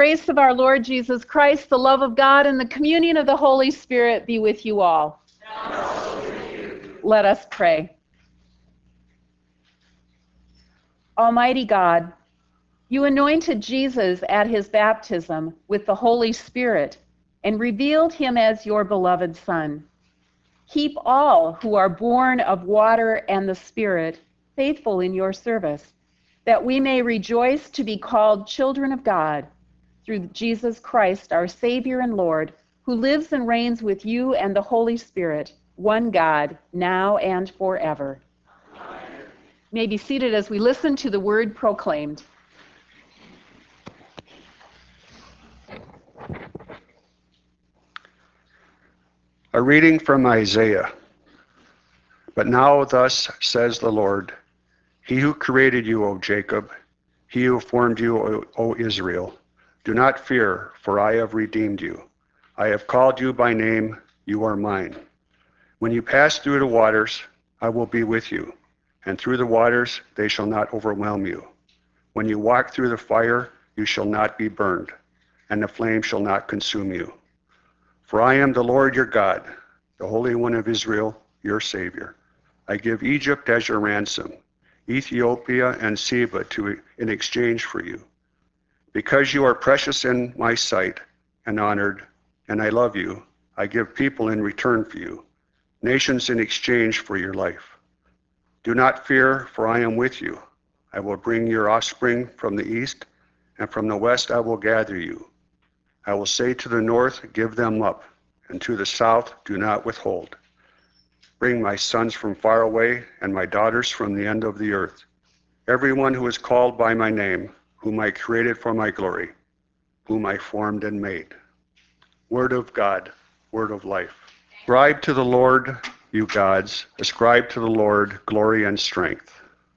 grace of our Lord Jesus Christ, the love of God, and the communion of the Holy Spirit be with you all. Let us pray. Almighty God, you anointed Jesus at his baptism with the Holy Spirit and revealed him as your beloved Son. Keep all who are born of water and the Spirit faithful in your service, that we may rejoice to be called children of God through Jesus Christ, our Savior and Lord, who lives and reigns with you and the Holy Spirit, one God, now and forever. Amen. You may be seated as we listen to the word proclaimed. A reading from Isaiah. But now thus says the Lord, He who created you, O Jacob, He who formed you, O Israel, do not fear, for I have redeemed you. I have called you by name, you are mine. When you pass through the waters, I will be with you, and through the waters they shall not overwhelm you. When you walk through the fire, you shall not be burned, and the flame shall not consume you. For I am the Lord your God, the Holy One of Israel, your Savior. I give Egypt as your ransom, Ethiopia and Seba in exchange for you. Because you are precious in my sight and honored, and I love you, I give people in return for you, nations in exchange for your life. Do not fear, for I am with you. I will bring your offspring from the east, and from the west I will gather you. I will say to the north, give them up, and to the south, do not withhold. Bring my sons from far away, and my daughters from the end of the earth. Everyone who is called by my name, whom I created for my glory, whom I formed and made. Word of God, word of life. Ascribe to the Lord, you gods, ascribe to the Lord glory and strength.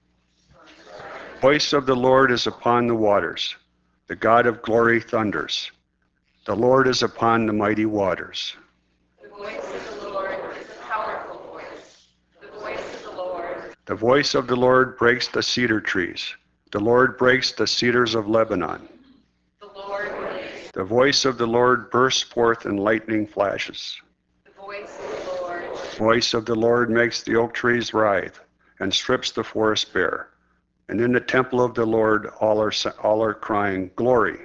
The voice of the Lord is upon the waters. The God of glory thunders. The Lord is upon the mighty waters. The voice of the Lord is a powerful voice. The voice of the Lord. The voice of the Lord breaks the cedar trees. The Lord breaks the cedars of Lebanon. The Lord breaks. The voice of the Lord bursts forth in lightning flashes. The voice of the Lord. The voice of the Lord makes the oak trees writhe and strips the forest bare. And in the temple of the Lord all are crying, Glory.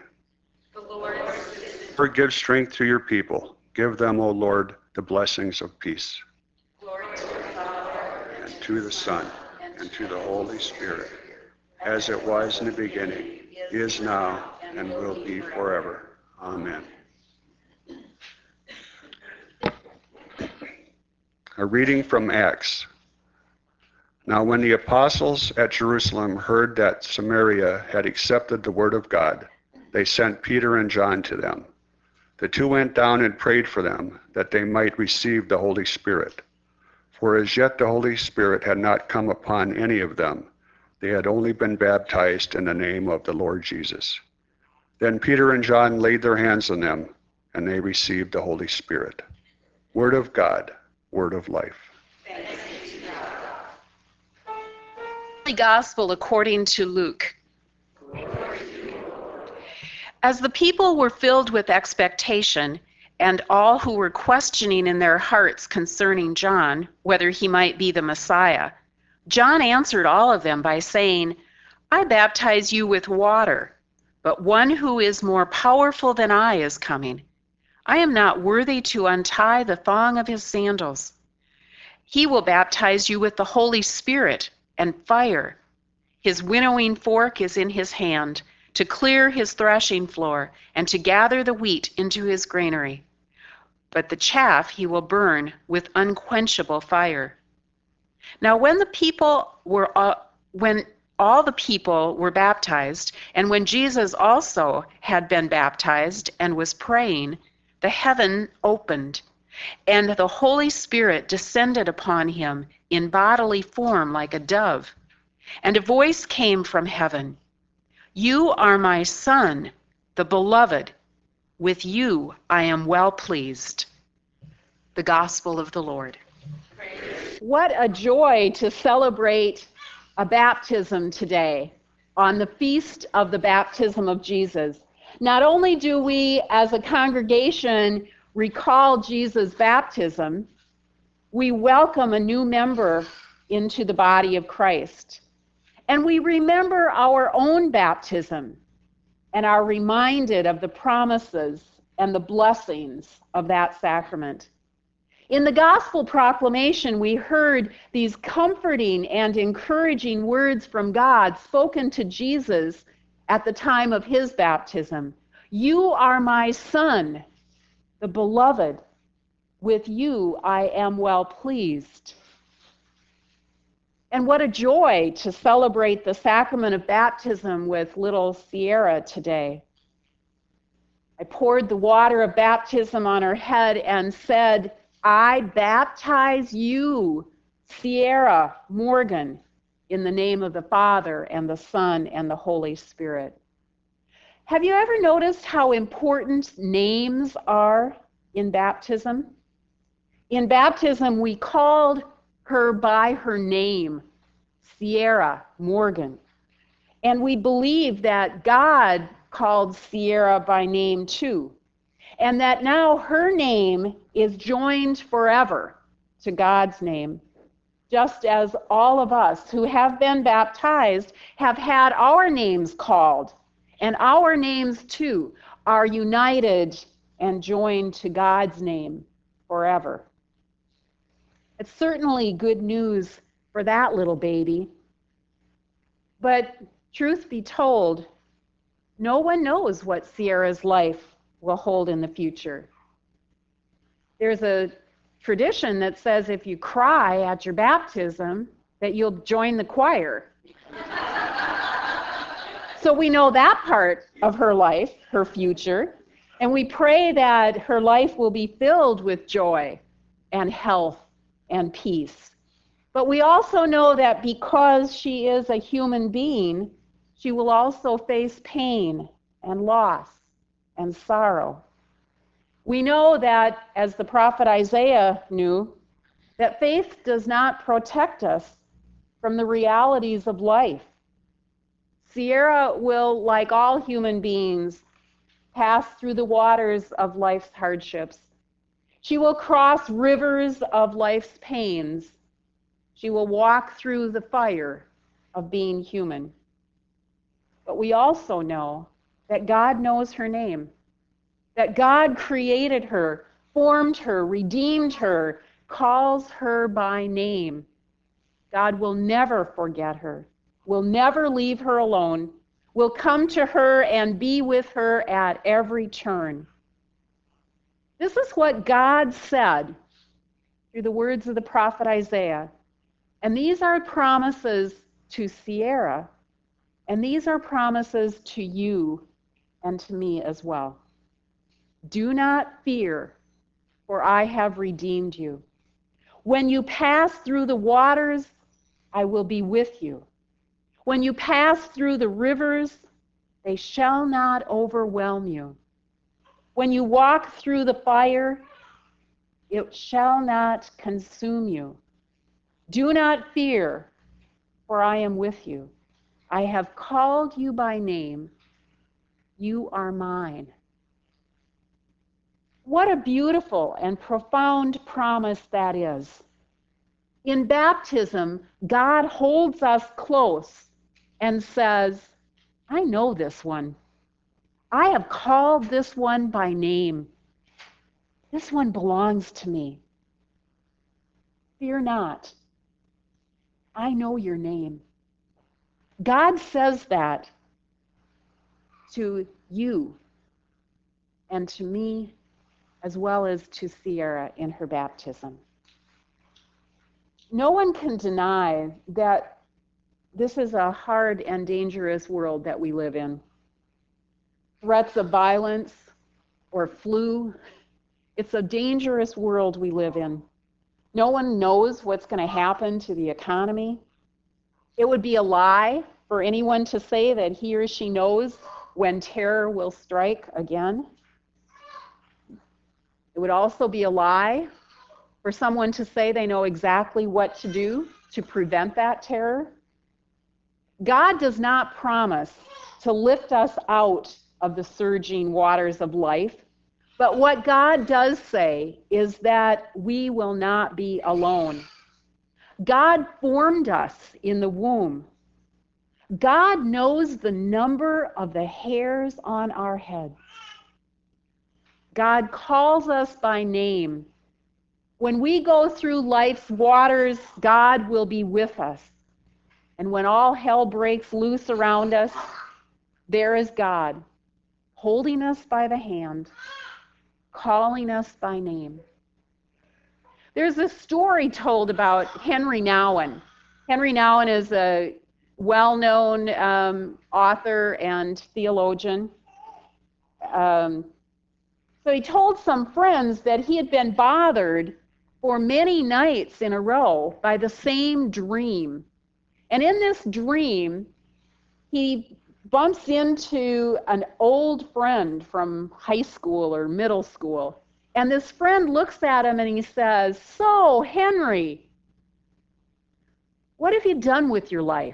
Lord, give strength to your people. Give them, O Lord, the blessings of peace. Glory to the Father, and to the Son, and to the Holy Spirit, as it was in the beginning, is now, and will be forever. Amen. A reading from Acts. Now when the apostles at Jerusalem heard that Samaria had accepted the word of God, they sent Peter and John to them. The two went down and prayed for them, that they might receive the Holy Spirit. For as yet the Holy Spirit had not come upon any of them. They had only been baptized in the name of the Lord Jesus. Then Peter and John laid their hands on them, and they received the Holy Spirit. Word of God, word of life. Thanks be to God. Holy Gospel according to Luke. As the people were filled with expectation, and all who were questioning in their hearts concerning John, whether he might be the Messiah, John answered all of them by saying, I baptize you with water, but one who is more powerful than I is coming. I am not worthy to untie the thong of his sandals. He will baptize you with the Holy Spirit and fire. His winnowing fork is in his hand, to clear his threshing floor and to gather the wheat into his granary. But the chaff he will burn with unquenchable fire. Now when all the people were baptized, and when Jesus also had been baptized and was praying, the heaven opened, and the Holy Spirit descended upon him in bodily form like a dove. And a voice came from heaven, You are my Son, the Beloved. With you I am well pleased. The Gospel of the Lord. What a joy to celebrate a baptism today on the feast of the baptism of Jesus. Not only do we, as a congregation, recall Jesus' baptism, we welcome a new member into the body of Christ. And we remember our own baptism and are reminded of the promises and the blessings of that sacrament. In the gospel proclamation, we heard these comforting and encouraging words from God spoken to Jesus at the time of his baptism. You are my Son, the beloved. With you I am well pleased. And what a joy to celebrate the sacrament of baptism with little Sierra today. I poured the water of baptism on her head and said, I baptize you, Sierra Morgan, in the name of the Father and the Son and the Holy Spirit. Have you ever noticed how important names are in baptism? In baptism, we called her by her name, Sierra Morgan. And we believe that God called Sierra by name too, and that now her name is joined forever to God's name, just as all of us who have been baptized have had our names called, and our names too are united and joined to God's name forever. It's certainly good news for that little baby, but truth be told, no one knows what Sierra's life will hold in the future. There's a tradition that says if you cry at your baptism, that you'll join the choir. So we know that part of her life, her future, and we pray that her life will be filled with joy and health and peace. But we also know that because she is a human being, she will also face pain and loss and sorrow. We know that, as the prophet Isaiah knew, that faith does not protect us from the realities of life. Sierra will, like all human beings, pass through the waters of life's hardships. She will cross rivers of life's pains. She will walk through the fire of being human. But we also know that God knows her name, that God created her, formed her, redeemed her, calls her by name. God will never forget her, will never leave her alone, will come to her and be with her at every turn. This is what God said through the words of the prophet Isaiah. And these are promises to Sierra, and these are promises to you and to me as well. Do not fear, for I have redeemed you. When you pass through the waters, I will be with you. When you pass through the rivers, they shall not overwhelm you. When you walk through the fire, it shall not consume you. Do not fear, for I am with you. I have called you by name. You are mine. What a beautiful and profound promise that is. In baptism, God holds us close and says, I know this one. I have called this one by name. This one belongs to me. Fear not. I know your name. God says that to you and to me, as well as to Sierra in her baptism. No one can deny that this is a hard and dangerous world that we live in. Threats of violence or flu, it's a dangerous world we live in. No one knows what's going to happen to the economy. It would be a lie for anyone to say that he or she knows when terror will strike again. It would also be a lie for someone to say they know exactly what to do to prevent that terror. God does not promise to lift us out of the surging waters of life. But what God does say is that we will not be alone. God formed us in the womb. God knows the number of the hairs on our head. God calls us by name. When we go through life's waters, God will be with us. And when all hell breaks loose around us, there is God, holding us by the hand, calling us by name. There's a story told about Henry Nouwen. Henry Nouwen is a well-known author and theologian. So he told some friends that he had been bothered for many nights in a row by the same dream. And in this dream, he bumps into an old friend from high school or middle school. And this friend looks at him and he says, "So, Henry, what have you done with your life?"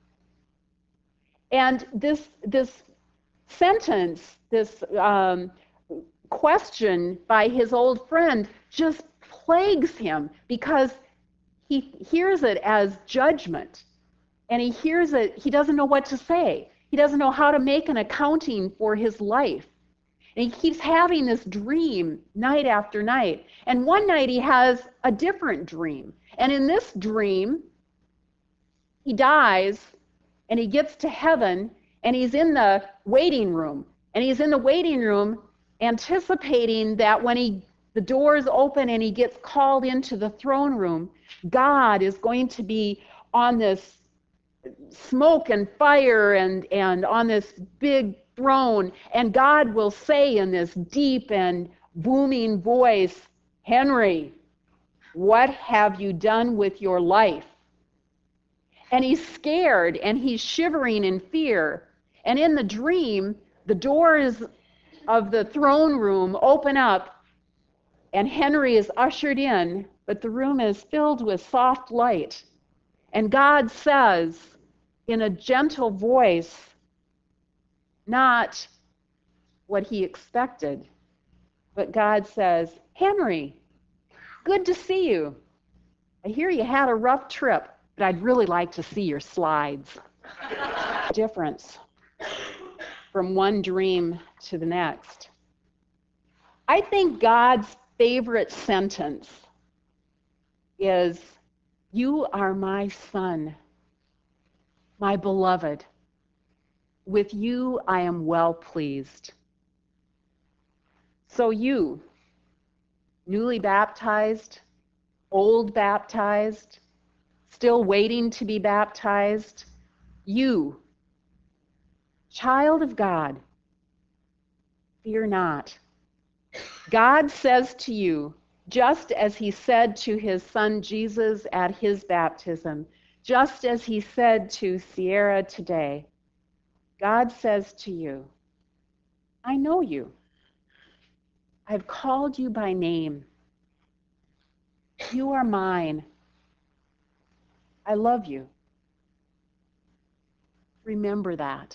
And this sentence, this question by his old friend just plagues him because he hears it as judgment. And he hears it, he doesn't know what to say. He doesn't know how to make an accounting for his life. And he keeps having this dream night after night. And one night he has a different dream. And in this dream, he dies and he gets to heaven and he's in the waiting room. And he's in the waiting room anticipating that when the doors open and he gets called into the throne room, God is going to be on this smoke and fire and on this big throne, and God will say in this deep and booming voice, "Henry, what have you done with your life?" And he's scared and he's shivering in fear. And in the dream, the doors of the throne room open up and Henry is ushered in, but the room is filled with soft light. And God says, in a gentle voice, not what he expected, but God says, "Henry, good to see you. I hear you had a rough trip, but I'd really like to see your slides." Difference from one dream to the next. I think God's favorite sentence is, "You are my son, my beloved. With you I am well pleased." So you, newly baptized, old baptized, still waiting to be baptized, you, child of God, fear not. God says to you, just as he said to his son Jesus at his baptism, just as he said to Sierra today, God says to you, "I know you. I've called you by name. You are mine. I love you." Remember that.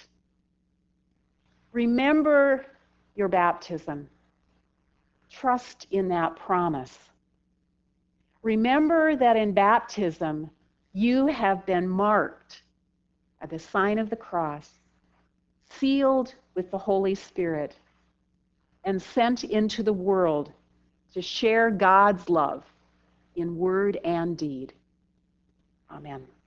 Remember your baptism. Trust in that promise. Remember that in baptism, you have been marked by the sign of the cross, sealed with the Holy Spirit, and sent into the world to share God's love in word and deed. Amen.